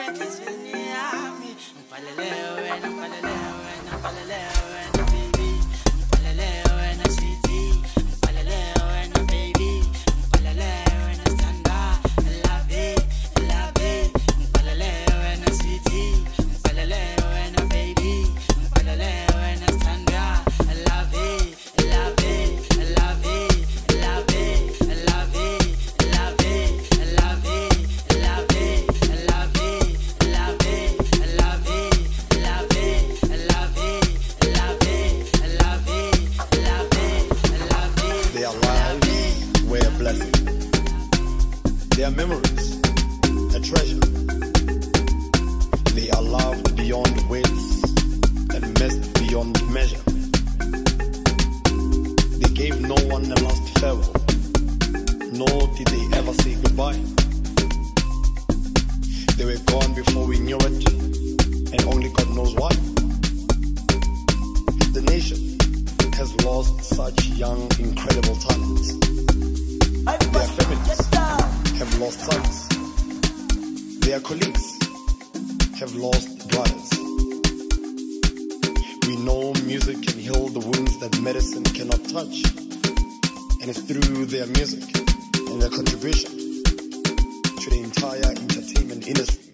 Their memories, a treasure. They are loved beyond words and missed beyond measure. They gave no one a last farewell, nor did they ever say goodbye. They were gone before we knew it, and only God knows why. The nation has lost such young, incredible talents. Their families have lost sons. Their colleagues have lost brothers. We know music can heal the wounds that medicine cannot touch. And it's through their music and their contribution to the entire entertainment industry